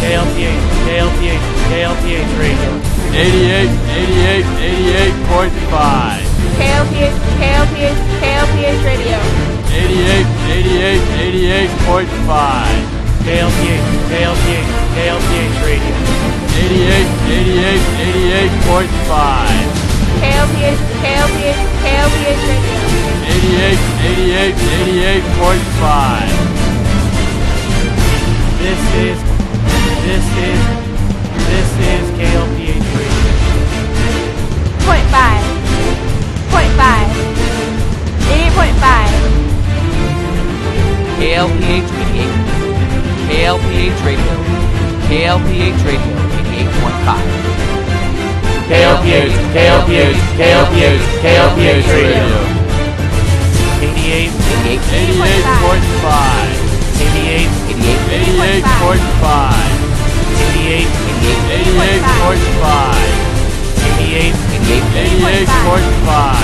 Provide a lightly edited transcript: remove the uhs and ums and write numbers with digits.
KLPH Radio. 88.5. KLPH Radio. 88.5. KLPH Radio. 88.5. KLPH Radio. 88.5. This is KLPH Radio. Point five. 88.5. KLPH 88. KLPH Radio. KLPH Radio 88.5. KLPH Radio. 88.5. 88.5. 88.5. 88.5. 88.5.